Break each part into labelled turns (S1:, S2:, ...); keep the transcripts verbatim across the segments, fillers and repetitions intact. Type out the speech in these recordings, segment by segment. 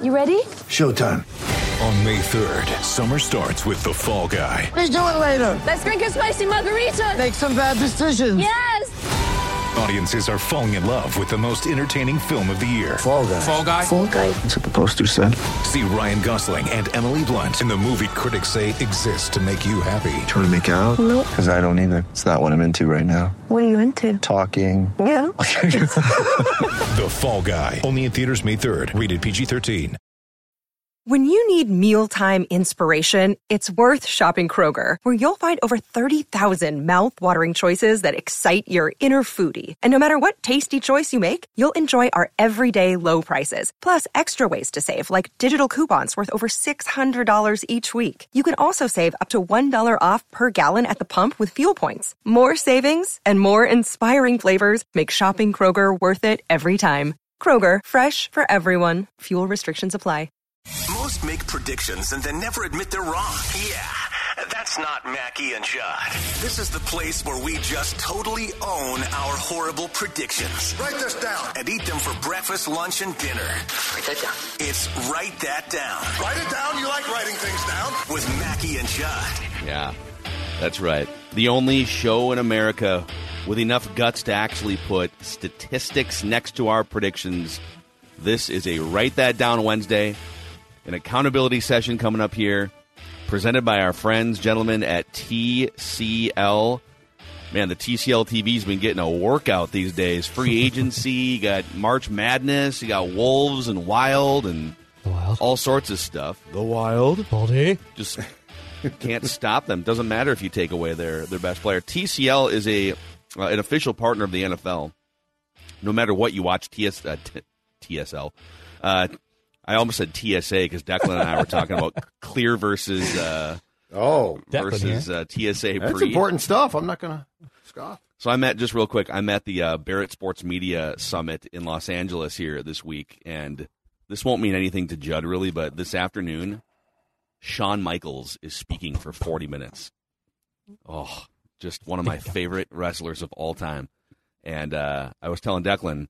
S1: You ready?
S2: Showtime.
S3: On May third, summer starts with The Fall Guy.
S2: Let's do it later.
S1: Let's drink a spicy margarita.
S2: Make some bad decisions.
S1: Yes.
S3: Audiences are falling in love with the most entertaining film of the year.
S2: Fall Guy.
S3: Fall Guy?
S2: Fall Guy. That's what the poster said.
S3: See Ryan Gosling and Emily Blunt in the movie critics say exists to make you happy.
S4: Trying to make it out?
S1: Nope.
S4: Because I don't either. It's not what I'm into right now.
S1: What are you into?
S4: Talking.
S1: Yeah.
S3: The Fall Guy. Only in theaters May third. Rated P G thirteen.
S5: When you need mealtime inspiration, it's worth shopping Kroger, where you'll find over thirty thousand mouth-watering choices that excite your inner foodie. And no matter what tasty choice you make, you'll enjoy our everyday low prices, plus extra ways to save, like digital coupons worth over six hundred dollars each week. You can also save up to one dollar off per gallon at the pump with fuel points. More savings and more inspiring flavors make shopping Kroger worth it every time. Kroger, fresh for everyone. Fuel restrictions apply.
S6: Most make predictions and then never admit they're wrong. Yeah, that's not Mackie and Judd. This is the place where we just totally own our horrible predictions.
S7: Write this down.
S6: And eat them for breakfast, lunch, and dinner.
S7: Write that down.
S6: It's Write That Down.
S7: Write it down. You like writing things down.
S6: With Mackie and Judd.
S8: Yeah, that's right. The only show in America with enough guts to actually put statistics next to our predictions. This is a Write That Down Wednesday. An accountability session coming up here, presented by our friends, gentlemen, at T C L. Man, the T C L T V's been getting a workout these days. Free agency, you got March Madness, you got Wolves and Wild and
S9: Wild.
S8: all sorts of stuff. The Wild.
S9: Baldy.
S8: Just can't stop them. Doesn't matter if you take away their, their best player. T C L is a uh, an official partner of the N F L. No matter what you watch, T S, uh, t- T S L. Uh I almost said T S A because Declan and I were talking about clear versus uh,
S10: oh
S8: versus uh, T S A.
S10: That's
S8: pre.
S10: important stuff. I'm not going to scoff.
S8: So I'm at, just real quick, I'm at the uh, Barrett Sports Media Summit in Los Angeles here this week, and this won't mean anything to Judd really, but this afternoon, Shawn Michaels is speaking for forty minutes. Oh, just one of my favorite wrestlers of all time. And uh, I was telling Declan,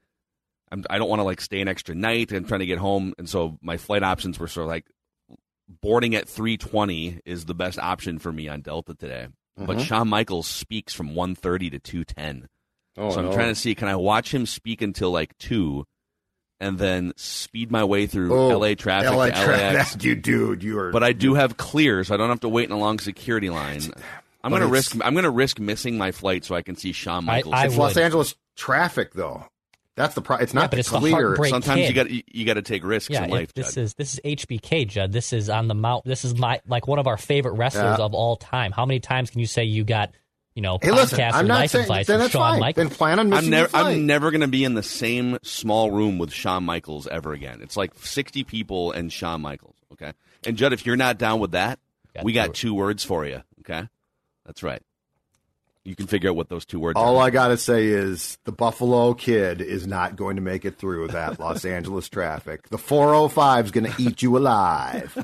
S8: I'm, I don't want to like stay an extra night and trying to get home, and so my flight options were sort of like boarding at three twenty is the best option for me on Delta today. Mm-hmm. But Shawn Michaels speaks from one thirty to two ten,
S10: oh,
S8: so I'm
S10: no.
S8: trying to see, can I watch him speak until like two, and then speed my way through
S10: oh,
S8: L A traffic
S10: L A
S8: to L A X?
S10: Traffic, you dude, you are.
S8: But I do have clear, so I don't have to wait in a long security line. I'm
S10: But
S8: going to
S10: it's-
S8: risk. I'm going to risk missing my flight so I can see Shawn Michaels.
S9: I
S10: it's
S9: would.
S10: Los Angeles traffic, though. That's the problem. It's not
S9: Yeah, but it's the
S10: clear.
S9: heartbreak
S8: Sometimes
S9: kid.
S8: you got you, you got to take risks
S9: Yeah,
S8: in life.
S9: it, this
S8: Judd.
S9: is this is H B K, Judd. This is on the mount. This is my like one of our favorite wrestlers
S10: Yeah.
S9: of all time. How many times can you say you got, you know,
S10: Hey, listen,
S9: podcasts
S10: I'm
S9: or
S10: not
S9: life
S10: saying
S9: advice
S10: then
S9: from
S10: that's
S9: Shawn
S10: fine.
S9: Michaels?
S10: Then plan on missing
S8: I'm never
S10: your flight.
S8: I'm never going to be in the same small room with Shawn Michaels ever again. It's like sixty people and Shawn Michaels. Okay, and Judd, if you're not down with that,
S9: Got
S8: we
S9: to
S8: got
S9: it.
S8: two words for you. Okay, that's right. You can figure out what those two words
S10: All
S8: are.
S10: I got to say is the Buffalo Kid is not going to make it through that Los Angeles traffic. The four oh five is going to eat you alive.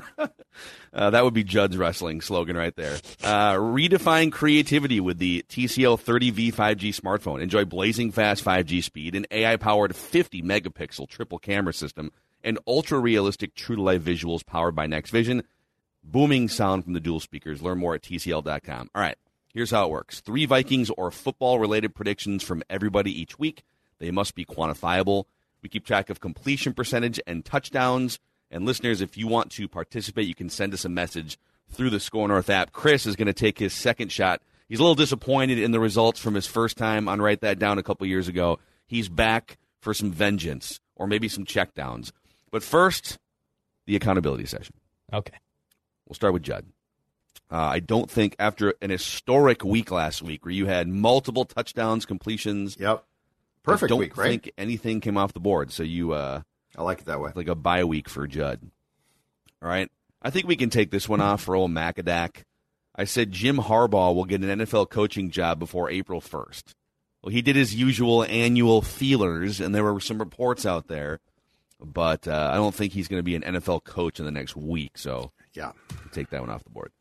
S8: Uh, that would be Judd's wrestling slogan right there. Uh, redefine creativity with the T C L thirty V five G smartphone. Enjoy blazing fast five G speed, an A I-powered fifty megapixel triple camera system, and ultra-realistic true-to-life visuals powered by NextVision. Booming sound from the dual speakers. Learn more at T C L dot com. All right, here's how it works. Three Vikings or football-related predictions from everybody each week. They must be quantifiable. We keep track of completion percentage and touchdowns. And listeners, if you want to participate, you can send us a message through the Score North app. Chris is going to take his second shot. He's a little disappointed in the results from his first time on Write That Down a couple years ago. He's back for some vengeance or maybe some checkdowns. But first, the accountability session.
S9: Okay.
S8: We'll start with Judd. Uh, I don't think after an historic week last week where you had multiple touchdowns, completions.
S10: Yep. Perfect
S8: I don't
S10: week, right?
S8: think anything came off the board. So you... Uh,
S10: I like it that way.
S8: like a bye week for Judd. All right. I think we can take this one off for old Macadac. I said Jim Harbaugh will get an N F L coaching job before April first. Well, he did his usual annual feelers, and there were some reports out there, but uh, I don't think he's going to be an N F L coach in the next week, so
S10: yeah,
S8: take that one off the board.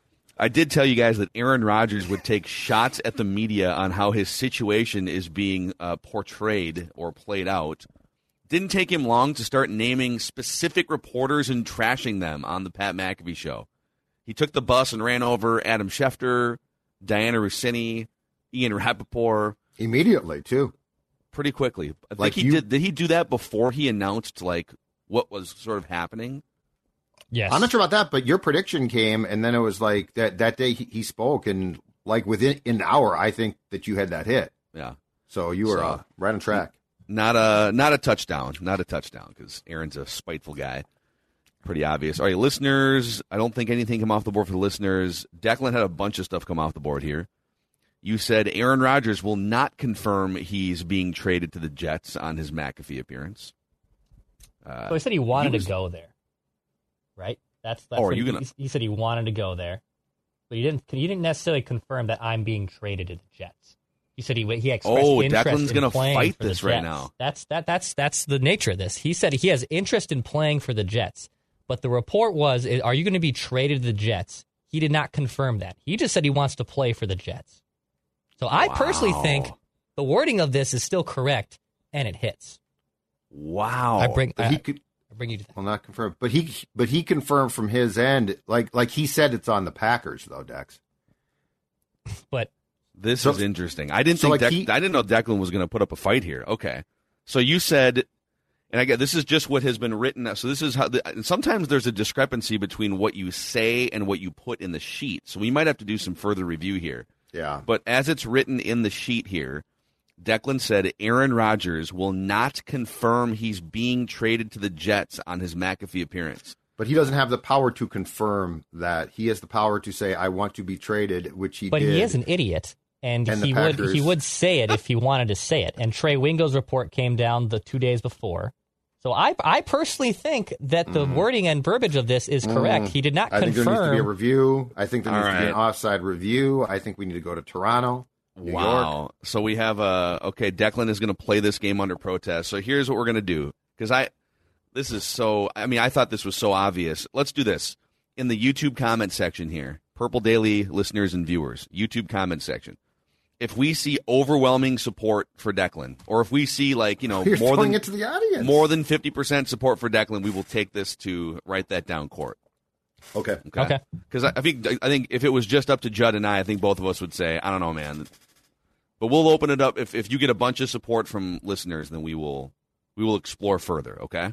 S8: I did tell you guys that Aaron Rodgers would take shots at the media on how his situation is being uh, portrayed or played out. Didn't take him long to start naming specific reporters and trashing them on the Pat McAfee show. He took the bus and ran over Adam Schefter, Diana Rossini, Ian Rappaport.
S10: Immediately, too.
S8: Pretty quickly. I think
S10: Like
S8: he
S10: you-
S8: did. Did he do that before he announced like what was sort of happening?
S9: Yes.
S10: I'm not sure about that, but your prediction came, and then it was like that, that day he, he spoke, and like within an hour, I think that you had that hit.
S8: Yeah.
S10: So you were
S8: So-
S10: uh, right on track.
S8: Not a not a touchdown. Not a touchdown because Aaron's a spiteful guy. Pretty obvious. All right, listeners, I don't think anything come off the board for the listeners. Declan had a bunch of stuff come off the board here. You said Aaron Rodgers will not confirm he's being traded to the Jets on his McAfee appearance. Uh,
S9: So he said he wanted
S8: he was-
S9: to go there, right? That's, that's
S8: Oh, are
S9: what
S8: you
S9: he,
S8: gonna-
S9: he he said he wanted to go there, but he didn't. He didn't necessarily confirm that I'm being traded to the Jets. He said he he expressed
S8: Oh,
S9: interest
S8: Declan's
S9: in
S8: gonna
S9: playing
S8: fight
S9: for the
S8: this right
S9: Jets.
S8: now.
S9: That's that that's that's the nature of this. He said he has interest in playing for the Jets, but the report was, "Are you going to be traded to the Jets?" He did not confirm that. He just said he wants to play for the Jets. So I personally
S8: Wow.
S9: think the wording of this is still correct, and it hits.
S8: Wow.
S9: I bring
S10: But
S9: I,
S10: he could,
S9: I bring you to that.
S10: well, not confirmed, but he, but he confirmed from his end, like, like he said, it's on the Packers though, Dex.
S9: But
S8: This
S10: So-
S8: is interesting. I didn't
S10: so,
S8: think
S10: like,
S8: Dec-
S10: he-
S8: I didn't know Declan was going to put up a fight here. Okay, so you said, and I get this is just what has been written. So this is how. The, and sometimes there's a discrepancy between what you say and what you put in the sheet. So we might have to do some further review here.
S10: Yeah.
S8: But as it's written in the sheet here, Declan said Aaron Rodgers will not confirm he's being traded to the Jets on his McAfee appearance.
S10: But he doesn't have the power to confirm that. He has the power to say, "I want to be traded," which he
S9: But
S10: did.
S9: he is an idiot, and,
S10: And the
S9: he would
S10: Packers-
S9: he would say it if he wanted to say it. And Trey Wingo's report came down the two days before. So I I personally think that the wording and verbiage of this is correct. He did not
S10: I think there needs to be a
S9: confirm.
S10: review. I think there
S8: All
S10: needs to be an
S8: right.
S10: offside review. I think we need to go to Toronto, New York.
S8: Wow. So we have a okay. Declan is going to play this game under protest. So here's what we're going to do because I, this is so. I mean, I thought this was so obvious. Let's do this in the YouTube comment section here. Purple Daily listeners and viewers, YouTube comment section. If we see overwhelming support for Declan, or if we see like you know
S10: You're
S8: more
S10: throwing
S8: than
S10: it to the audience.
S8: more than fifty percent support for Declan, we will take this to write that down court.
S10: Okay.
S9: Okay.
S8: Because I, I think I think if it was just up to Judd and I, I think both of us would say, I don't know, man. But we'll open it up if if you get a bunch of support from listeners, then we will we will explore further. Okay.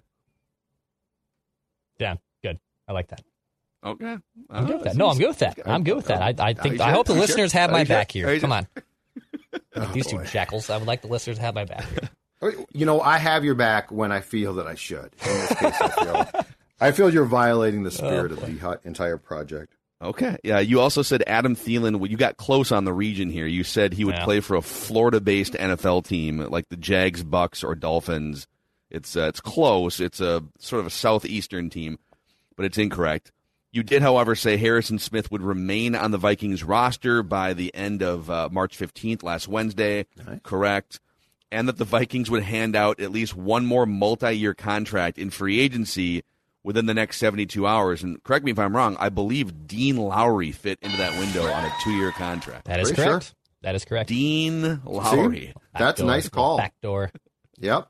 S9: Yeah, good. I like that.
S8: Okay.
S9: I'm good with that. No, I'm good with that. I'm good with that. I, I think. I hope the
S8: Are you
S9: listeners
S8: sure?
S9: have
S8: Are
S9: my
S8: you sure?
S9: back
S8: Are
S9: here.
S8: you
S9: Come
S8: sure?
S9: on. Like these two jackals. I would like the listeners to have my back here.
S10: You know, I have your back when I feel that I should. In this case, I feel, I feel you're violating the spirit of the hu- entire project.
S8: Okay. Yeah. You also said Adam Thielen. Well, you got close on the region here. You said he would
S9: Yeah.
S8: play for a Florida-based N F L team like the Jags, Bucks, or Dolphins. It's uh, it's close. It's a sort of a southeastern team, but it's incorrect. You did, however, say Harrison Smith would remain on the Vikings roster by the end of uh, March fifteenth, last Wednesday.
S10: Nice.
S8: Correct. And that the Vikings would hand out at least one more multi-year contract in free agency within the next seventy-two hours. And correct me if I'm wrong, I believe Dean Lowry fit into that window on a two-year contract.
S9: That is
S10: Pretty
S9: correct.
S10: sure.
S9: That is correct.
S8: Dean Lowry.
S10: That's a
S9: Backdoor.
S10: nice call.
S9: Backdoor.
S10: Yep.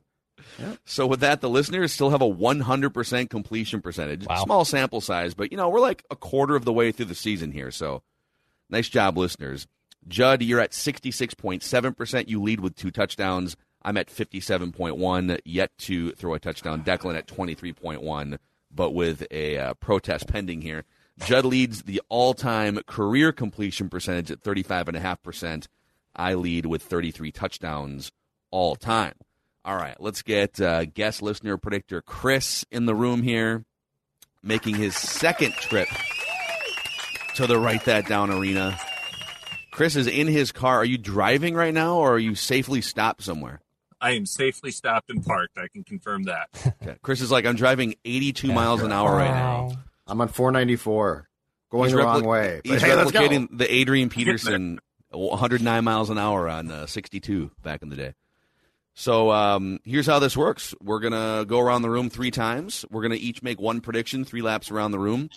S8: So with that, the listeners still have a one hundred percent completion percentage.
S9: Wow.
S8: Small sample size, but, you know, we're like a quarter of the way through the season here. So nice job, listeners. Judd, you're at sixty-six point seven percent. You lead with two touchdowns. I'm at fifty-seven point one, yet to throw a touchdown. Declan at twenty-three point one, but with a uh, protest pending here. Judd leads the all-time career completion percentage at thirty-five point five percent. I lead with thirty-three touchdowns all time. All right, let's get uh, guest listener predictor Chris in the room here, making his second trip to the Write That Down arena. Chris is in his car. Are you driving right now, or are you safely stopped somewhere?
S11: I am safely stopped and parked. I can confirm that.
S8: Okay. Chris is like, I'm driving eighty-two miles an hour right now.
S10: I'm on four ninety-four, going
S8: He's
S10: the
S8: repli-
S10: wrong way. But
S8: He's
S10: hey, let's go.
S8: replicating the Adrian Peterson one hundred nine miles an hour on uh, sixty-two back in the day. So um, here's how this works. We're going to go around the room three times. We're going to each make one prediction, three laps around the room.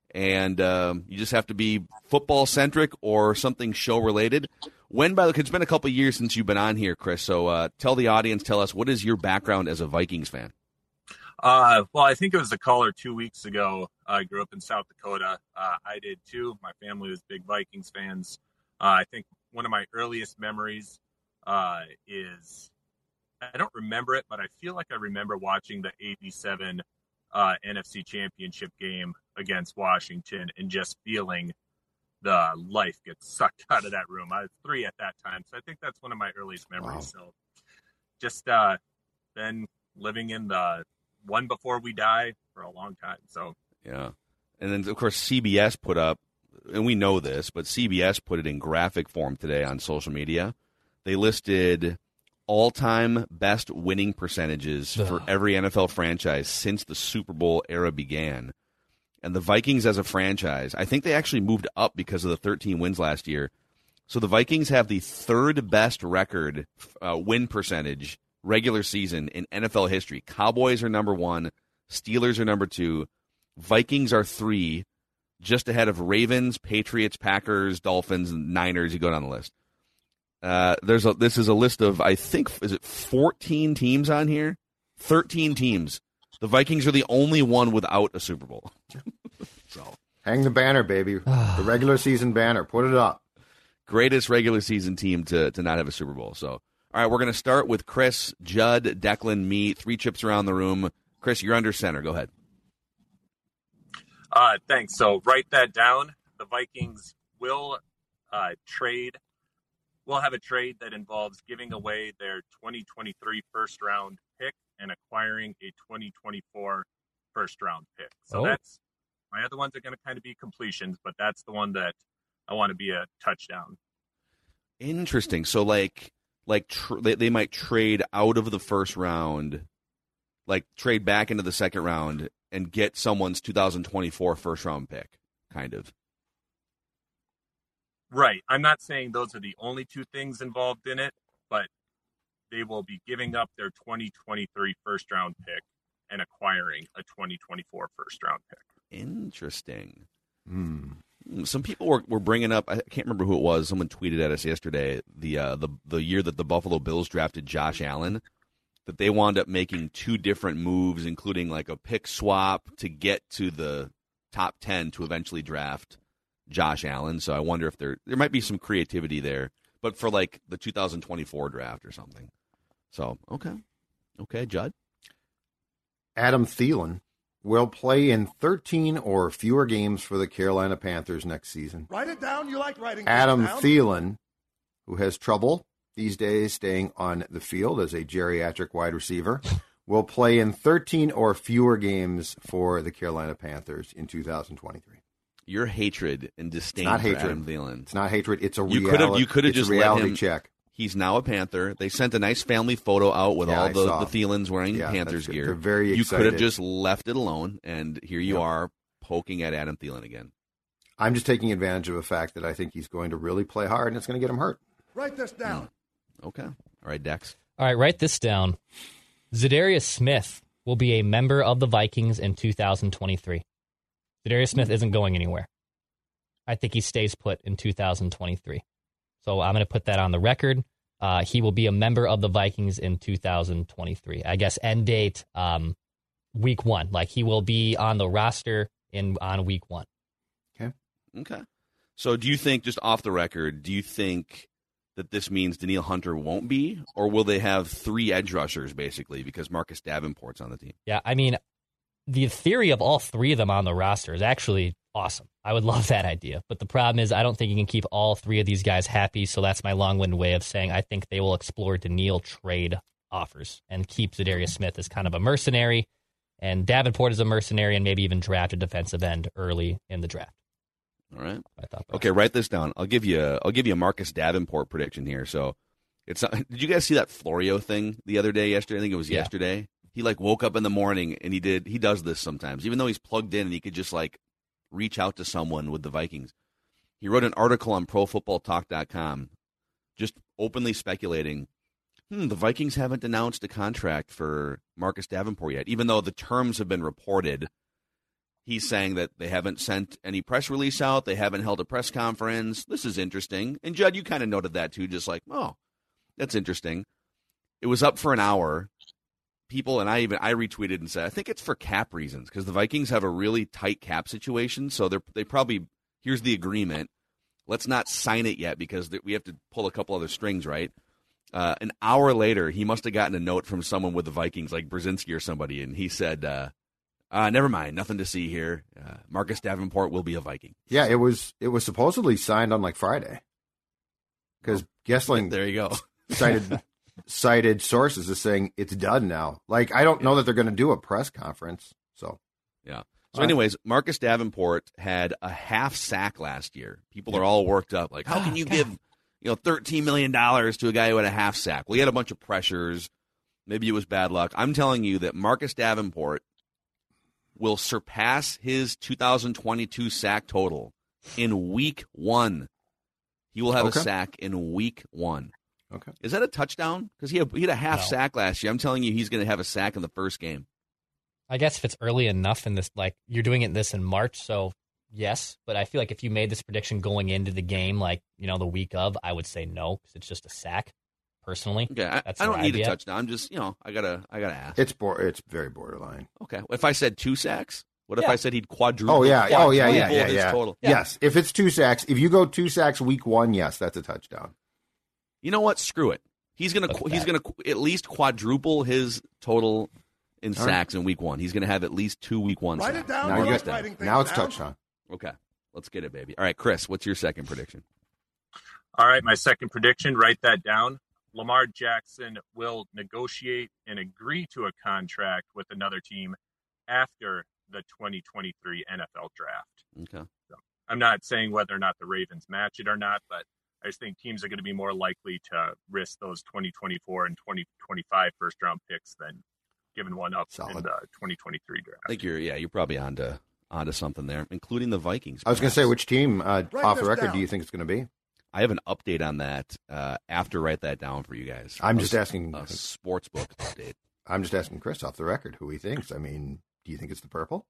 S8: and um, you just have to be football-centric or something show-related. When, by the way, it's been a couple of years since you've been on here, Chris, so uh, tell the audience, tell us, what is your background as a Vikings fan?
S11: Uh, well, I think it was a caller two weeks ago. I grew up in South Dakota. Uh, I did too. My family was big Vikings fans. Uh, I think one of my earliest memories uh, is, I don't remember it, but I feel like I remember watching the eighty-seven uh, N F C Championship game against Washington and just feeling the life get sucked out of that room. I was three at that time, so I think that's one of my earliest memories. Wow. So just uh, been living in the one before we die for a long time. So
S8: yeah, and then of course C B S put up, and we know this, but C B S put it in graphic form today on social media. They listed all-time best winning percentages Ugh. for every N F L franchise since the Super Bowl era began. And the Vikings as a franchise, I think they actually moved up because of the thirteen wins last year. So the Vikings have the third best record uh, win percentage regular season in N F L history. Cowboys are number one. Steelers are number two. Vikings are three, just ahead of Ravens, Patriots, Packers, Dolphins, and Niners. You go down the list. Uh, there's a, this is a list of, I think, is it fourteen teams on here? thirteen teams. The Vikings are the only one without a Super Bowl. So
S10: hang the banner, baby. The regular season banner. Put it up.
S8: Greatest regular season team to, to not have a Super Bowl. So, all right, we're going to start with Chris, Judd, Declan, me. Three chips around the room. Chris, you're under center. Go ahead.
S11: Uh, thanks. So write that down. The Vikings will uh, trade. We'll have a trade that involves giving away their twenty twenty-three first round pick and acquiring a twenty twenty-four first round pick. So oh. that's my other ones are going to kind of be completions, but that's the one that I want to be a touchdown.
S8: Interesting. So like, like tr- they, they might trade out of the first round, like trade back into the second round and get someone's two thousand twenty-four first round pick, kind of.
S11: Right. I'm not saying those are the only two things involved in it, but they will be giving up their twenty twenty-three first round pick and acquiring a twenty twenty-four first round pick.
S8: Interesting.
S10: Hmm.
S8: Some people were, were bringing up, I can't remember who it was, someone tweeted at us yesterday, the uh, the the year that the Buffalo Bills drafted Josh Allen, that they wound up making two different moves, including like a pick swap to get to the top ten to eventually draft Josh Allen. So I wonder if there there might be some creativity there, but for like the two thousand twenty-four draft or something. So, okay. Okay, Judd?
S10: Adam Thielen will play in thirteen or fewer games for the Carolina Panthers next season.
S7: Write it down. You like writing
S10: Adam
S7: down?
S10: Thielen, who has trouble these days staying on the field as a geriatric wide receiver, will play in thirteen or fewer games for the Carolina Panthers in two thousand twenty-three.
S8: Your hatred and disdain
S10: not
S8: for
S10: hatred.
S8: Adam Thielen.
S10: It's not hatred. It's a
S8: you
S10: reality.
S8: Could have, you could have
S10: it's
S8: just
S10: a reality
S8: let him,
S10: check.
S8: He's now a Panther. They sent a nice family photo out with
S10: yeah,
S8: all the, the Thielens wearing
S10: yeah,
S8: Panthers gear.
S10: They're very
S8: you
S10: excited.
S8: could have just left it alone, and here you
S10: yep.
S8: are poking at Adam Thielen again.
S10: I'm just taking advantage of the fact that I think he's going to really play hard, and it's going to get him hurt.
S7: Write this down.
S8: Mm. Okay. All right, Dex.
S9: All right, write this down. Zadarius Smith will be a member of the Vikings in two thousand twenty-three. Zadarius Smith isn't going anywhere. I think he stays put in two thousand twenty-three. So I'm going to put that on the record. Uh, he will be a member of the Vikings in two thousand twenty-three. I guess end date um, week one. Like he will be on the roster in on week one.
S10: Okay.
S8: Okay. So do you think, just off the record, do you think that this means Danielle Hunter won't be, or will they have three edge rushers basically because Marcus Davenport's on the team?
S9: Yeah, I mean, the theory of all three of them on the roster is actually awesome. I would love that idea. But the problem is I don't think you can keep all three of these guys happy, so that's my long-winded way of saying I think they will explore Danielle trade offers and keep Zadarius Smith as kind of a mercenary, and Davenport as a mercenary, and maybe even draft a defensive end early in the draft.
S8: All right.
S9: I thought
S8: okay, write this down. I'll give you a, I'll give you a Marcus Davenport prediction here. So it's not, did you guys see that Florio thing the other day, yesterday? I think it was yeah. yesterday. He like woke up in the morning and he did he does this sometimes, even though he's plugged in and he could just like reach out to someone with the Vikings. He wrote an article on pro football talk dot com just openly speculating, hmm, the Vikings haven't announced a contract for Marcus Davenport yet, even though the terms have been reported. he's saying that they haven't sent any press release out. They haven't held a press conference. This is interesting. And, Judd, you kind of noted that, too, just like, oh, that's interesting. It was up for an hour. People, and I even I retweeted and said, I think it's for cap reasons because the Vikings have a really tight cap situation. So they're they probably, here's the agreement. Let's not sign it yet because we have to pull a couple other strings, right? Uh, an hour later, he must have gotten a note from someone with the Vikings, like Brzezinski or somebody, and he said, uh, uh, never mind, nothing to see here. Uh, Marcus Davenport will be a Viking.
S10: Yeah, it was it was supposedly signed on like Friday because Gessling
S8: there you go.
S10: cited cited sources as saying it's done now. Like, I don't know that they're going to do a press conference. So,
S8: yeah. So, anyways, Marcus Davenport had a half sack last year. People are all worked up. Like, how can you give, you know, thirteen million dollars to a guy who had a half sack? Well, he had a bunch of pressures. Maybe it was bad luck. I'm telling you that Marcus Davenport will surpass his two thousand twenty-two sack total in week one. He will have
S10: Okay.
S8: a sack in week one.
S10: Okay.
S8: Is that a touchdown? Because he had, he had a half
S9: No.
S8: sack last year. I'm telling you, he's going to have a sack in the first game.
S9: I guess if it's early enough in this, like you're doing it this in March, so yes. But I feel like if you made this prediction going into the game, like, you know, the week of, I would say no because it's just a sack. Personally,
S8: Okay, I,
S9: That's
S8: I don't
S9: where
S8: need
S9: I'd be
S8: a
S9: at.
S8: touchdown. I'm just, you know, I gotta, I gotta ask.
S10: it's bor- it's very borderline.
S8: Okay, if I said two sacks, what if
S9: Yeah.
S8: I said he'd quadruple?
S10: Oh yeah, oh yeah, yeah,
S8: quadruple
S10: yeah,
S8: his
S10: yeah.
S8: Total?
S10: Yes, if it's two sacks, if you go two sacks week one, yes, that's a touchdown.
S8: You know what? Screw it. He's gonna,
S9: Look at
S8: he's
S9: that.
S8: gonna qu- at least quadruple his total in
S10: All right.
S8: sacks in week one. He's gonna have at least two week one
S7: Write
S8: sacks.
S7: it down.
S10: Now,
S7: We're
S10: you
S7: not
S10: got,
S7: writing things
S10: now it's
S7: down.
S10: touchdown.
S8: Okay, let's get it, baby. All right, Chris, what's your second prediction?
S11: All right, my second prediction, write that down. Lamar Jackson will negotiate and agree to a contract with another team after the twenty twenty-three N F L draft.
S8: Okay.
S11: I'm not saying whether or not the Ravens match it or not, but I just think teams are going to be more likely to risk those twenty twenty-four and twenty twenty-five first round picks than giving one up
S10: Solid.
S11: in the twenty twenty-three draft.
S8: I think you're, yeah, you're probably onto onto something there, including the Vikings.
S10: I was going to
S8: perhaps.
S10: say, which team uh,
S7: Write
S10: off the
S7: this
S10: record
S7: down.
S10: do you think it's going to be?
S8: I have an update on that uh, after write that down for you guys.
S10: I'm
S8: A
S10: just
S8: s-
S10: asking-
S8: a sports book update.
S10: I'm just asking Chris off the record who he thinks. I mean, do you think it's the purple?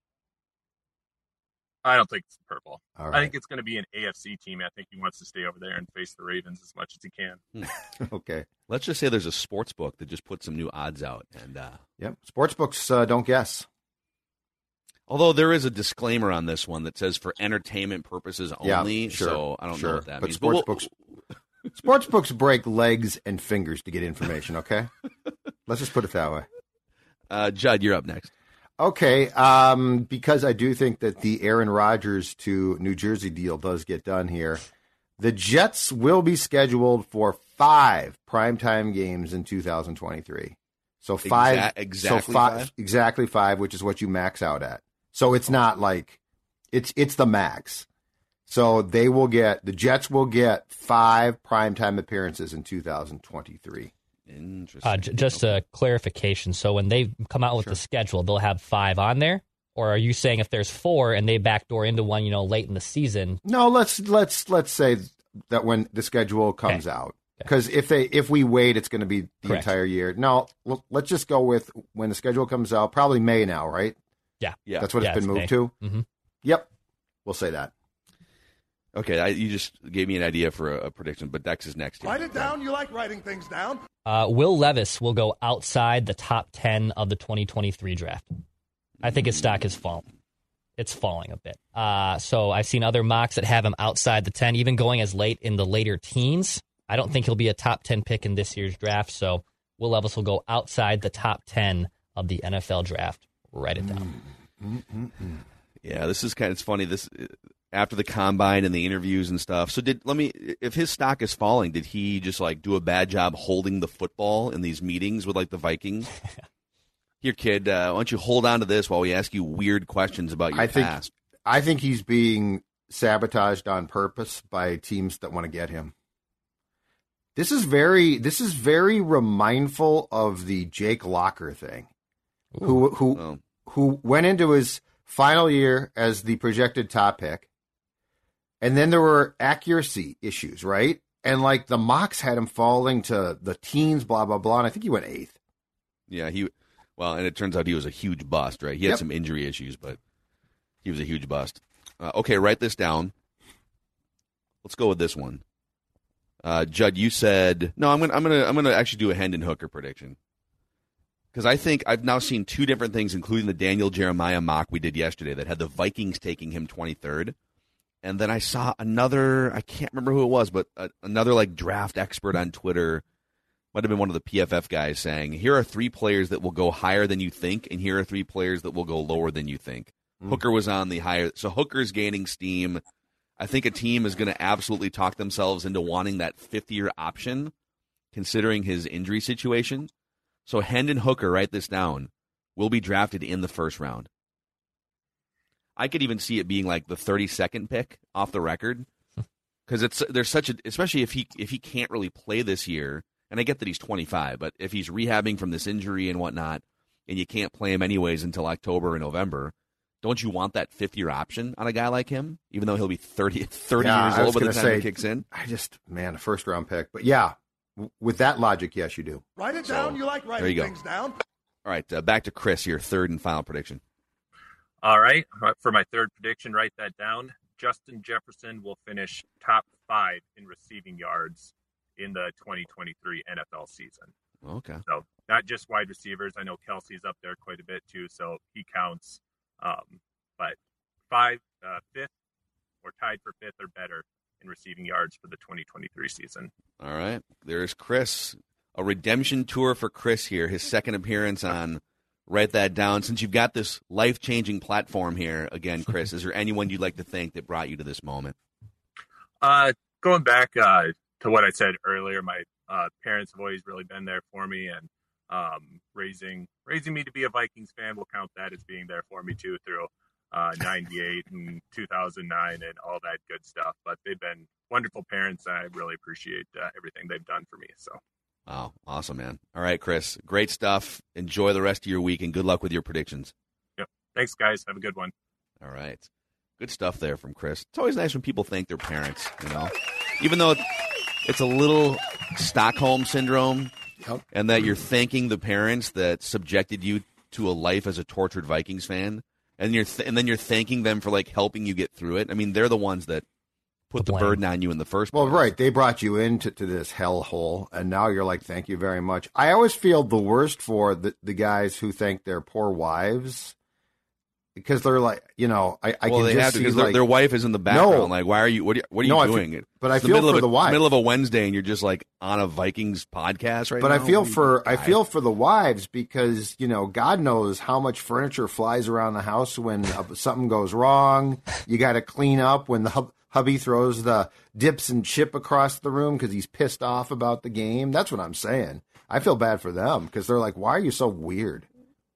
S11: I don't think it's purple.
S10: All
S11: I
S10: right.
S11: think it's going to be an A F C team. I think he wants to stay over there and face the Ravens as much as he can.
S10: Okay.
S8: Let's just say there's a sports book that just put some new odds out, and uh,
S10: Yep. Sportsbooks uh, don't guess.
S8: although there is a disclaimer on this one that says for entertainment purposes
S10: Yeah,
S8: only,
S10: sure,
S8: so I don't
S10: sure.
S8: know what that
S10: But
S8: means.
S10: sports
S8: we'll-
S10: books- Sports books break legs and fingers to get information, okay? Let's just put it that way.
S8: uh, Judd, you're up next.
S10: Okay, um, because I do think that the Aaron Rodgers to New Jersey deal does get done here, the Jets will be scheduled for five primetime games in two thousand twenty-three. So five,
S8: Exa- exactly
S10: so five,
S8: five?
S10: exactly five, which is what you max out at. So it's not like it's it's the max. So they will get the Jets will get five primetime appearances in two thousand twenty-three.
S8: Interesting.
S9: Uh, j- just a clarification. So when they come out with the schedule, they'll have five on there? Or are you saying if there's four and they backdoor into one, you know, late in the season?
S10: No, let's let's let's say that when the schedule comes out, because if they if we wait, it's going to be the
S9: Correct.
S10: entire year. No, l- let's just go with when the schedule comes out, probably May now, right?
S9: Yeah.
S8: Yeah.
S10: That's what
S9: Yeah,
S10: it's been
S9: it's
S10: moved to.
S9: hmm
S10: Yep, we'll say that.
S8: Okay, I, you just gave me an idea for a, a prediction, but Dex is next. here.
S7: Write it down. You like writing things down.
S9: Uh, Will Levis will go outside the top ten of the twenty twenty-three draft. I think his stock is falling. It's falling a bit. Uh, so I've seen other mocks that have him outside the ten, even going as late in the later teens. I don't think he'll be a top ten pick in this year's draft. So Will Levis will go outside the top ten of the N F L draft. Write it down.
S8: Yeah, this is kind of it's funny. This after the combine and the interviews and stuff. So did let me if his stock is falling, did he just like do a bad job holding the football in these meetings with like the Vikings? Here, kid, uh, why don't you hold on to this while we ask you weird questions about your
S10: I think
S8: past?
S10: I think he's being sabotaged on purpose by teams that want to get him. This is very this is very remindful of the Jake Locker thing, who who
S8: Oh.
S10: who went into his final year as the projected top pick, and then there were accuracy issues, right? And like the mocks had him falling to the teens, blah blah blah. And I think he went eighth.
S8: Yeah, he well, and it turns out he was a huge bust, right? He had
S10: Yep.
S8: some injury issues, but He was a huge bust. Uh, okay, write this down. Let's go with this one. Uh, Judd, you said no. I'm gonna I'm gonna I'm gonna actually do a Hendon Hooker prediction because I think I've now seen two different things, including the Daniel Jeremiah mock we did yesterday that had the Vikings taking him twenty-third, and then I saw another. I can't remember who it was, but uh, another like draft expert on Twitter, might have been one of the P F F guys, saying here are three players that will go higher than you think, and here are three players that will go lower than you think. Mm. Hooker was on the higher, so Hooker's gaining steam. I think a team is going to absolutely talk themselves into wanting that fifth-year option, considering his injury situation. So Hendon Hooker, write this down, will be drafted in the first round. I could even see it being like the thirty-second pick off the record, because it's there's such a, especially if he if he can't really play this year, and I get that he's twenty-five, but if he's rehabbing from this injury and whatnot, and you can't play him anyways until October and November. Don't you want that fifth-year option on a guy like him, even though he'll be thirty, thirty
S10: yeah,
S8: years old by the time
S10: say,
S8: he kicks in?
S10: I just, man, a first-round pick. But, yeah, w- with that logic, yes, you do.
S7: Write it
S8: So,
S7: down. You like writing
S8: you
S7: things down.
S8: All right, uh, back to Chris, your third and final prediction.
S11: All right. For my third prediction, write that down. Justin Jefferson will finish top five in receiving yards in the twenty twenty-three N F L season.
S8: Okay.
S11: So not just wide receivers. I know Kelsey's up there quite a bit too, so he counts. Um, but five, uh, fifth, or tied for fifth or better in receiving yards for the twenty twenty-three season.
S8: All right. There's Chris. A redemption tour for Chris here. His second appearance on Write That Down. Since you've got this life-changing platform here, again, Chris, is there anyone you'd like to thank that brought you to this moment?
S11: Uh, going back uh, to what I said earlier, my uh, parents have always really been there for me, and um, raising raising me to be a Vikings fan will count that as being there for me, too, through uh, ninety-eight and two thousand nine and all that good stuff. But they've been wonderful parents, and I really appreciate uh, everything they've done for me. So.
S8: Wow, awesome, man. All right, Chris, great stuff. Enjoy the rest of your week, and good luck with your predictions.
S11: Yep. Thanks, guys. Have a good one.
S8: All right. Good stuff there from Chris. It's always nice when people thank their parents, you know, even though it's a little Stockholm syndrome,
S10: yep.
S8: and that you're thanking the parents that subjected you to a life as a tortured Vikings fan, and you're th- and then you're thanking them for like helping you get through it. I mean, they're the ones that put the, the burden on you in the first place.
S10: Well, right. They brought you into to this hellhole, and now you're like, thank you very much. I always feel the worst for the, the guys who thank their poor wives, because they're like, you know, I, I
S8: well,
S10: can
S8: they
S10: just
S8: have to,
S10: see
S8: because
S10: like,
S8: their, their wife is in the background.
S10: No,
S8: like, why are you? What are you, what are
S10: no,
S8: you
S10: I
S8: doing?
S10: feel, but I
S8: it's
S10: feel
S8: the
S10: for
S8: a,
S10: the wife.
S8: Middle of a Wednesday, and you're just like on a Vikings podcast right
S10: but
S8: now.
S10: But I feel
S8: Holy
S10: for
S8: God.
S10: I feel for the wives, because you know God knows how much furniture flies around the house when uh, something goes wrong. You got to clean up when the hub, hubby throws the dips and chip across the room because he's pissed off about the game. That's what I'm saying. I feel bad for them because they're like, why are you so weird?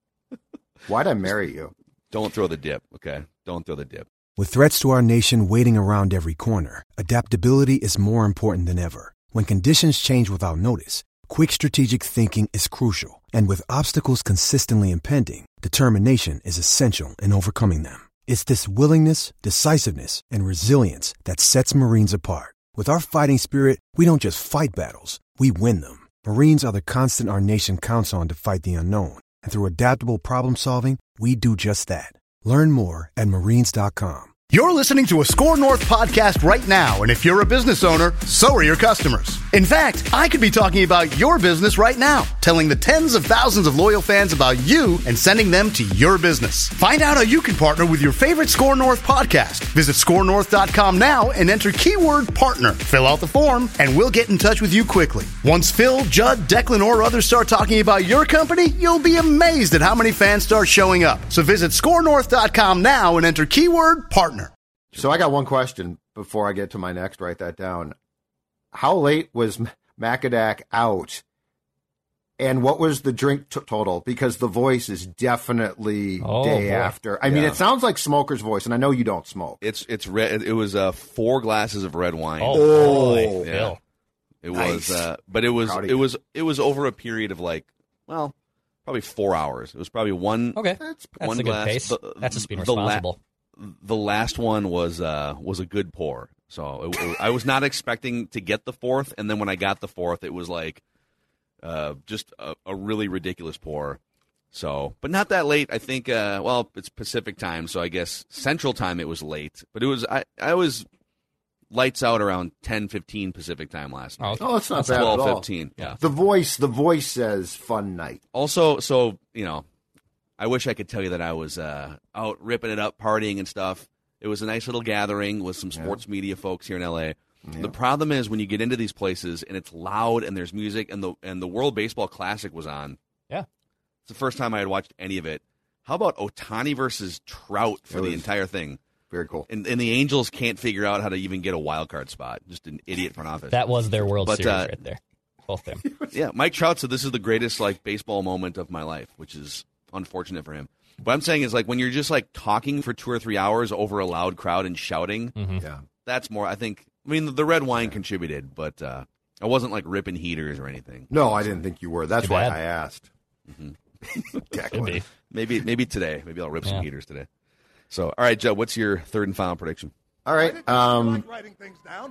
S10: Why'd I marry you?
S8: Don't throw the dip, okay? Don't throw the dip.
S12: With threats to our nation waiting around every corner, adaptability is more important than ever. When conditions change without notice, quick strategic thinking is crucial. And with obstacles consistently impending, determination is essential in overcoming them. It's this willingness, decisiveness, and resilience that sets Marines apart. With our fighting spirit, we don't just fight battles, we win them. Marines are the constant our nation counts on to fight the unknown. And through adaptable problem solving, we do just that. Learn more at marines dot com.
S13: You're listening to a Score North podcast right now, and if you're a business owner, so are your customers. In fact, I could be talking about your business right now, telling the tens of thousands of loyal fans about you and sending them to your business. Find out how you can partner with your favorite Score North podcast. Visit score north dot com now and enter keyword partner. Fill out the form, and we'll get in touch with you quickly. Once Phil, Judd, Declan, or others start talking about your company, you'll be amazed at how many fans start showing up. So visit score north dot com now and enter keyword partner.
S10: So I got one question before I get to my next. Write that down. How late was Macadac out, and what was the drink t- total? Because the voice is definitely
S9: oh,
S10: day
S9: boy.
S10: after. I
S8: yeah.
S10: mean, it sounds like Smoker's voice, and I know you don't smoke.
S8: It's it's red. It was uh, four glasses of red wine.
S9: Oh,
S10: oh
S9: boy,
S8: yeah.
S9: Bill.
S8: It
S10: nice.
S8: was, uh, but it was
S10: Proud of
S8: it
S10: you.
S8: was it was over a period of like, well, probably four hours. It was probably one.
S9: Okay, that's,
S8: one
S9: that's a good
S8: glass.
S9: pace.
S8: The,
S9: that's just being
S8: the la-
S9: responsible.
S8: The last one was uh, was a good pour. So it, it, I was not expecting to get the fourth, and then when I got the fourth, it was like uh, just a, a really ridiculous pour. So, but not that late. I think, uh, well, it's Pacific time, so I guess Central time it was late. But it was, I, I was lights out around ten fifteen Pacific time last night.
S10: Oh, it's not bad at all.
S8: twelve fifteen, yeah.
S10: The voice, the voice says fun night.
S8: Also, so, you know, I wish I could tell you that I was uh, out ripping it up, partying and stuff. It was a nice little gathering with some sports yeah. media folks here in L A. Yeah. The problem is when you get into these places and it's loud and there's music and the and the World Baseball Classic was on.
S9: Yeah.
S8: It's the first time I had watched any of it. How about Ohtani versus Trout for the entire thing?
S10: Very cool.
S8: And, and the Angels can't figure out how to even get a wild card spot. Just an idiot front office.
S9: That was their World
S8: but,
S9: Series
S8: uh,
S9: right there. Both them.
S8: Yeah, Mike Trout said this is the greatest like baseball moment of my life, which is unfortunate for him. What I'm saying is like when you're just like talking for two or three hours over a loud crowd and shouting,
S9: mm-hmm.
S10: yeah,
S8: that's more, I think, I mean, the, the red wine contributed, but uh, I wasn't like ripping heaters or anything.
S10: No, I didn't think you were. That's
S9: Too
S10: why
S9: bad.
S10: I asked.
S8: Mm-hmm. maybe. maybe maybe today. Maybe I'll rip yeah. some heaters today. So, all right, Joe, what's your third and final prediction?
S10: All right. Um,
S7: like writing things down?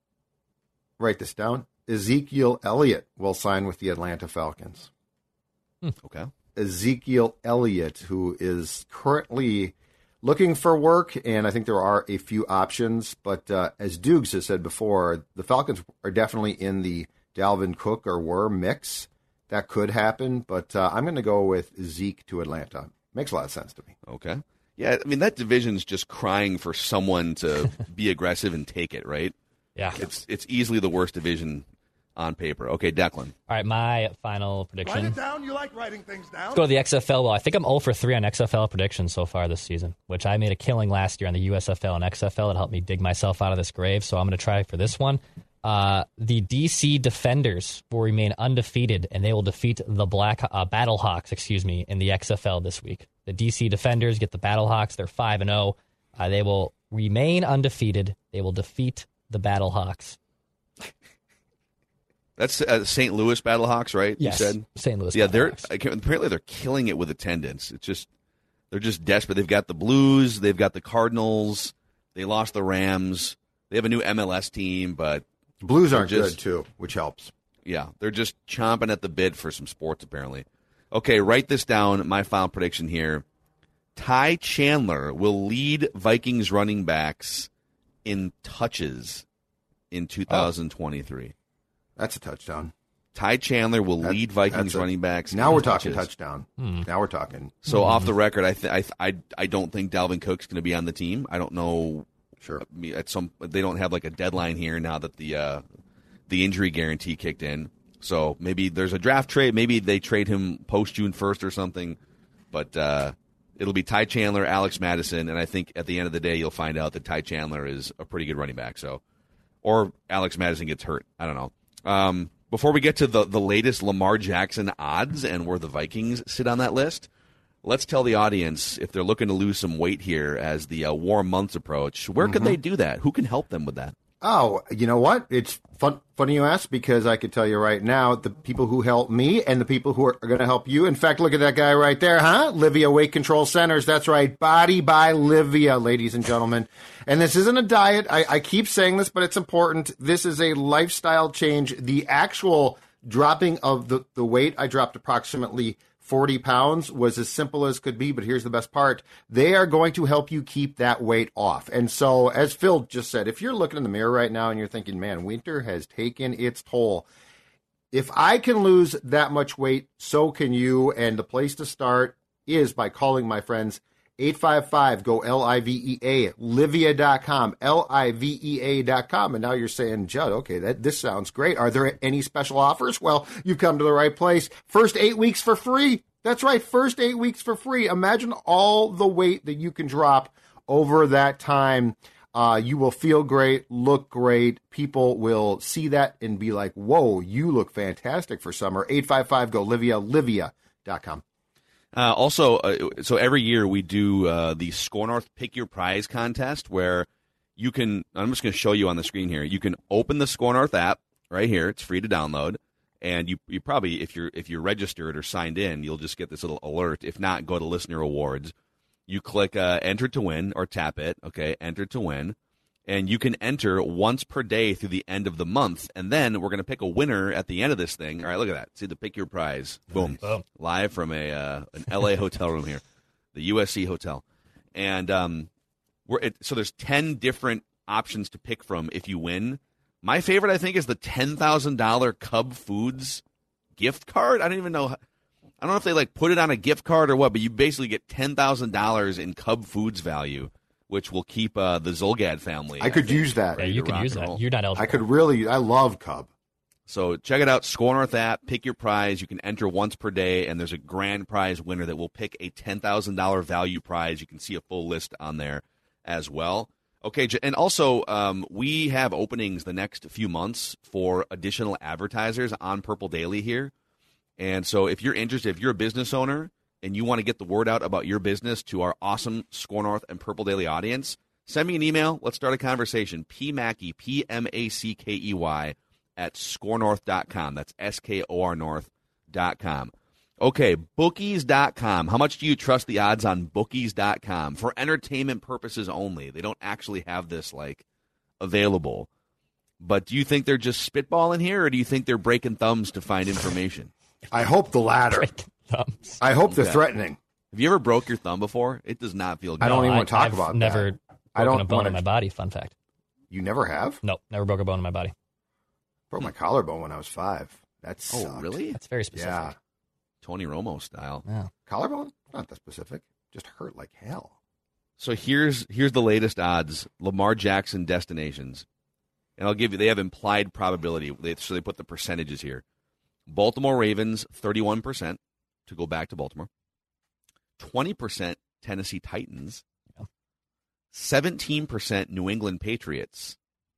S10: Write this down. Ezekiel Elliott will sign with the Atlanta Falcons.
S8: Hmm. Okay.
S10: Ezekiel Elliott, who is currently looking for work, and I think there are a few options. But uh, as Dukes has said before, the Falcons are definitely in the Dalvin Cook or were mix. That could happen, but uh, I'm going to go with Zeke to Atlanta. Makes a lot of sense to me.
S8: Okay. Yeah, I mean, that division's just crying for someone to be aggressive and take it, right?
S9: Yeah.
S8: It's it's easily the worst division on paper. Okay, Declan.
S9: All right, my final prediction.
S7: Write it down. You like writing things down.
S9: Let's go to the X F L. Well, I think I'm zero for three on X F L predictions so far this season, which I made a killing last year on the U S F L and X F L. It helped me dig myself out of this grave, so I'm going to try for this one. Uh, the D C Defenders will remain undefeated, and they will defeat the Black uh, Battlehawks, excuse me, in the X F L this week. The D C Defenders get the Battlehawks. They're five and zero. Uh, they will remain undefeated. They will defeat the Battlehawks.
S8: That's uh, Saint Louis Battlehawks, right?
S9: Yes,
S8: you said
S9: Saint Louis.
S8: Yeah, they're apparently they're killing it with attendance. It's just they're just desperate. They've got the Blues. They've got the Cardinals. They lost the Rams. They have a new M L S team, but
S10: Blues aren't
S8: just,
S10: good, too, which helps.
S8: Yeah, they're just chomping at the bit for some sports, apparently. Okay, write this down, my final prediction here. Ty Chandler will lead Vikings running backs in touches in two thousand twenty-three.
S10: Oh, that's a touchdown.
S8: Ty Chandler will
S10: that,
S8: lead Vikings
S10: a,
S8: running backs
S10: Now
S8: in
S10: we're
S8: touches.
S10: talking touchdown.
S9: Hmm.
S10: Now we're talking.
S8: So
S10: mm-hmm.
S8: off the record, I, th- I, I, I don't think Dalvin Cook's going to be on the team. I don't know.
S10: Sure.
S8: I mean, at some they don't have like a deadline here now that the uh, the injury guarantee kicked in. So maybe there's a draft trade. Maybe they trade him post June first or something. But uh, it'll be Ty Chandler, Alex Madison, and I think at the end of the day you'll find out that Ty Chandler is a pretty good running back. So, or Alex Madison gets hurt. I don't know. Um, before we get to the the latest Lamar Jackson odds and where the Vikings sit on that list, let's tell the audience, if they're looking to lose some weight here as the uh, warm months approach, where
S10: mm-hmm.
S8: could they do that? Who can help them with that?
S10: Oh, you know what? It's fun, funny you ask, because I could tell you right now, the people who help me and the people who are, are going to help you. In fact, look at that guy right there, huh? Livia Weight Control Centers. That's right. Body by Livia, ladies and gentlemen. And this isn't a diet. I, I keep saying this, but it's important. This is a lifestyle change. The actual dropping of the, the weight, I dropped approximately forty pounds, was as simple as could be, but here's the best part. They are going to help you keep that weight off. And so, as Phil just said, if you're looking in the mirror right now and you're thinking, man, winter has taken its toll, if I can lose that much weight, so can you. And the place to start is by calling my friends. eight five five, go L I V E A, Livia dot com, L I V E A dot com. And now you're saying, Judd, okay, that this sounds great. Are there any special offers? Well, you've come to the right place. First eight weeks for free. That's right, first eight weeks for free. Imagine all the weight that you can drop over that time. Uh, you will feel great, look great. People will see that and be like, whoa, you look fantastic for summer. eight five five, go Livia, Livia dot com.
S8: Uh, also, uh, so every year we do uh, the Score North Pick Your Prize contest, where you can, I'm just going to show you on the screen here, you can open the Score North app right here. It's free to download. And you you probably, if you're if you're registered or signed in, you'll just get this little alert. If not, go to Listener Awards. You click uh, Enter to Win or tap it, okay, Enter to Win. And you can enter once per day through the end of the month. And then we're going to pick a winner at the end of this thing. All right, look at that. See the pick your prize. Boom.
S9: Boom. Live
S8: from a uh, an L A hotel room here, the U S C Hotel. And um, we're it, so there's ten different options to pick from if you win. My favorite, I think, is the ten thousand dollars Cub Foods gift card. I don't even know. I don't know if they like put it on a gift card or what, but you basically get ten thousand dollars in Cub Foods value, which will keep uh, the Zolgad family.
S10: I could I use that.
S9: Yeah, you could use that. You're not eligible.
S10: I could really. I love Cub.
S8: So check it out, Score North app. Pick your prize. You can enter once per day, and there's a grand prize winner that will pick a ten thousand dollars value prize. You can see a full list on there as well. Okay, and also um, we have openings the next few months for additional advertisers on Purple Daily here. And so if you're interested, if you're a business owner and you want to get the word out about your business to our awesome Score North and Purple Daily audience, send me an email. Let's start a conversation. P Mackey, P M A C K E Y, at score north dot com. That's S K O R north dot com. Okay, bookies dot com. How much do you trust the odds on bookies dot com? For entertainment purposes only. They don't actually have this, like, available. But do you think they're just spitballing here, or do you think they're breaking thumbs to find information?
S10: I hope the latter.
S9: Thumbs.
S10: I hope they're
S8: Okay.
S10: threatening.
S8: Have you ever broke your thumb before? It does not feel good.
S10: I don't even
S9: I,
S10: want to talk
S9: I've
S10: about
S9: never
S10: that.
S9: broken
S10: I don't
S9: a bone
S10: wanna-
S9: in my body. Fun fact.
S10: You never have?
S9: Nope, never broke a bone in my body.
S10: Broke my collarbone when I was five. That's
S8: Oh, really?
S9: That's very specific.
S10: Yeah.
S8: Tony Romo style.
S9: Yeah.
S10: Collarbone? Not that specific. Just hurt like hell.
S8: So here's here's the latest odds. Lamar Jackson destinations. And I'll give you, they have implied probability. They, so they put the percentages here. Baltimore Ravens, thirty-one percent to go back to Baltimore. twenty percent Tennessee Titans.
S9: Yeah.
S8: seventeen percent New England Patriots.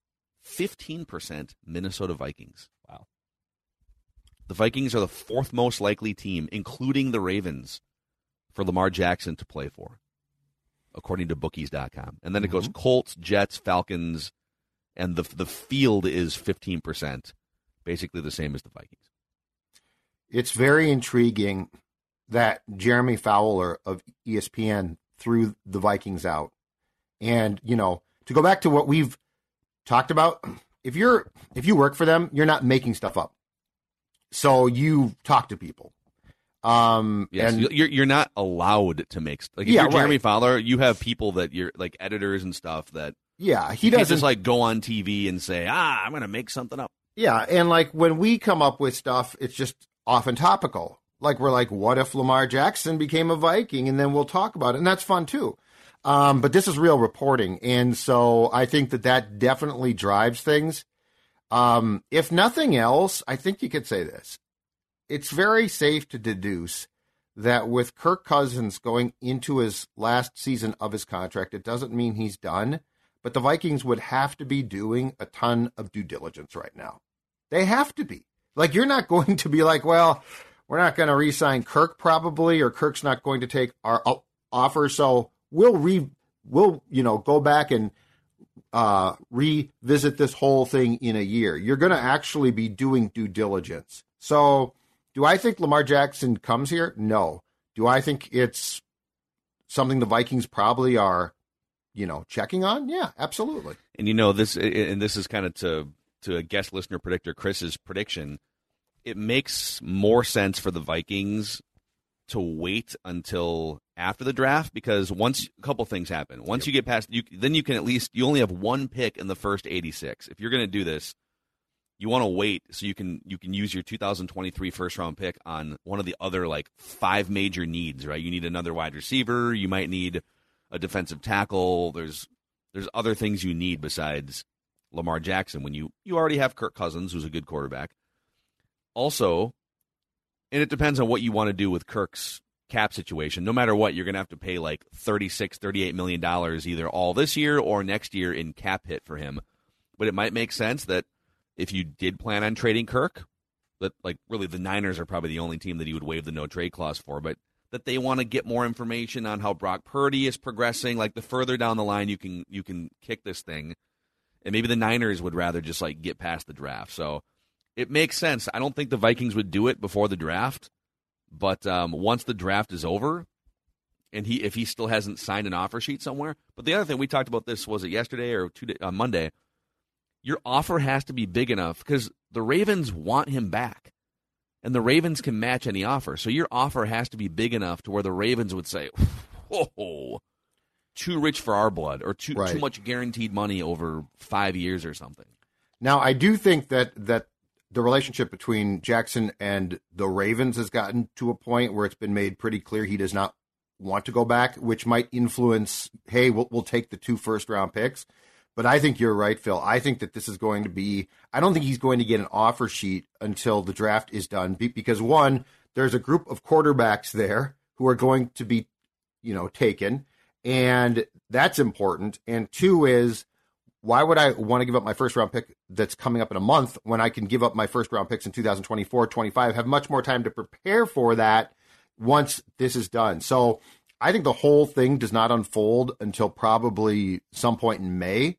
S8: fifteen percent Minnesota Vikings.
S9: Wow.
S8: The Vikings are the fourth most likely team, including the Ravens, for Lamar Jackson to play for, according to bookies dot com. And then it goes Colts, Jets, Falcons, and the the field is fifteen percent, basically the same as the Vikings.
S10: It's very intriguing that Jeremy Fowler of E S P N threw the Vikings out. And, you know, to go back to what we've talked about, if you're if you work for them, you're not making stuff up. So you talk to people. Um,
S8: Yes,
S10: and
S8: you're you're not allowed to make like if
S10: Yeah,
S8: you're Jeremy
S10: right.
S8: Fowler, you have people that you're like editors and stuff that
S10: yeah, he
S8: you can't
S10: doesn't
S8: just like go on T V and say, ah, I'm going to make something up.
S10: Yeah, and like when we come up with stuff, it's just often topical. Like we're like, what if Lamar Jackson became a Viking? And then we'll talk about it, and that's fun too. Um, but this is real reporting, and so I think that that definitely drives things. Um, if nothing else, I think you could say this. It's very safe to deduce that with Kirk Cousins going into his last season of his contract, it doesn't mean he's done, but the Vikings would have to be doing a ton of due diligence right now. They have to be. Like, you're not going to be like, well, we're not going to re-sign Kirk probably, or Kirk's not going to take our o- offer, so we'll re, we'll, you know, go back and uh, revisit this whole thing in a year. You're going to actually be doing due diligence. So do I think Lamar Jackson comes here? No. Do I think it's something the Vikings probably are, you know, checking on? Yeah, absolutely.
S8: And you know this, and this is kind of to to a guest listener predictor Chris's prediction. It makes more sense for the Vikings to wait until after the draft, because once a couple things happen. Once yep. you get past, you then you can at least you only have one pick in the first eighty-six. If you're going to do this, you want to wait so you can you can use your two thousand twenty-three first round pick on one of the other like five major needs. Right, you need another wide receiver. You might need a defensive tackle. There's there's other things you need besides Lamar Jackson when you you already have Kirk Cousins, who's a good quarterback. Also, and it depends on what you want to do with Kirk's cap situation. No matter what, you're going to have to pay like thirty-six, thirty-eight million dollars either all this year or next year in cap hit for him. But it might make sense that if you did plan on trading Kirk, that like really the Niners are probably the only team that he would waive the no trade clause for, but that they want to get more information on how Brock Purdy is progressing. Like the further down the line you can you can kick this thing, and maybe the Niners would rather just like get past the draft. So it makes sense. I don't think the Vikings would do it before the draft, but um, once the draft is over, and he if he still hasn't signed an offer sheet somewhere. But the other thing, we talked about this, was it yesterday or two day, uh, Monday? Your offer has to be big enough because the Ravens want him back, and the Ravens can match any offer. So your offer has to be big enough to where the Ravens would say, "Whoa, too rich for our blood," or too
S10: right.
S8: too much guaranteed money over five years or something.
S10: Now, I do think that that the relationship between Jackson and the Ravens has gotten to a point where it's been made pretty clear he does not want to go back, which might influence, hey, we'll, we'll take the two first-round picks. But I think you're right, Phil. I think that this is going to be – I don't think he's going to get an offer sheet until the draft is done because, one, there's a group of quarterbacks there who are going to be, you know, taken, and that's important. And two is, why would I want to give up my first-round pick that's coming up in a month when I can give up my first-round picks in two thousand twenty-four, twenty-five, have much more time to prepare for that once this is done? So I think the whole thing does not unfold until probably some point in May.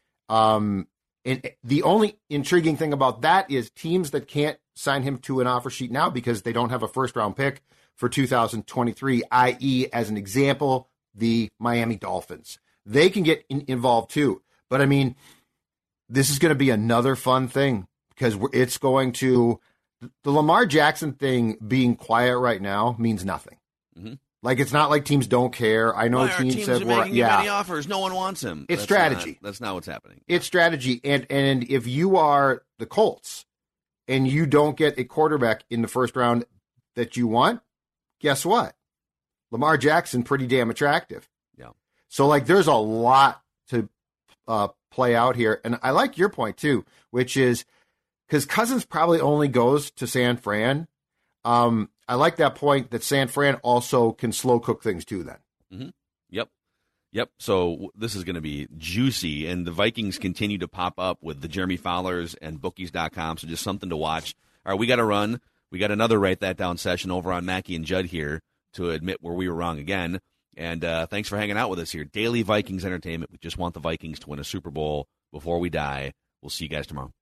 S10: Um, and the only intriguing thing about that is teams that can't sign him to an offer sheet now because they don't have a first-round pick for two thousand twenty-three, that is, as an example, the Miami Dolphins. They can get in- involved too. But, I mean, this is going to be another fun thing because it's going to – the Lamar Jackson thing being quiet right now means nothing. Mm-hmm. Like, it's not like teams don't care. I know
S8: Why
S10: teams,
S8: teams
S10: said,
S8: are
S10: well,
S8: making
S10: yeah.
S8: him any offers. No one wants him.
S10: It's
S8: that's
S10: strategy.
S8: Not, that's not what's happening.
S10: It's strategy. And, and if you are the Colts and you don't get a quarterback in the first round that you want, guess what? Lamar Jackson, pretty damn attractive.
S8: Yeah.
S10: So, like, there's a lot to uh, play out here. And I like your point, too, which is because Cousins probably only goes to San Fran. Um, I like that point that San Fran also can slow cook things, too, then.
S8: Mm-hmm. Yep. Yep. So this is going to be juicy, and the Vikings continue to pop up with the Jeremy Fowlers and bookies dot com, so just something to watch. All right, we got to run. We got another Write That Down session over on Mackey and Judd here to admit where we were wrong again. And uh, thanks for hanging out with us here. Daily Vikings Entertainment. We just want the Vikings to win a Super Bowl before we die. We'll see you guys tomorrow.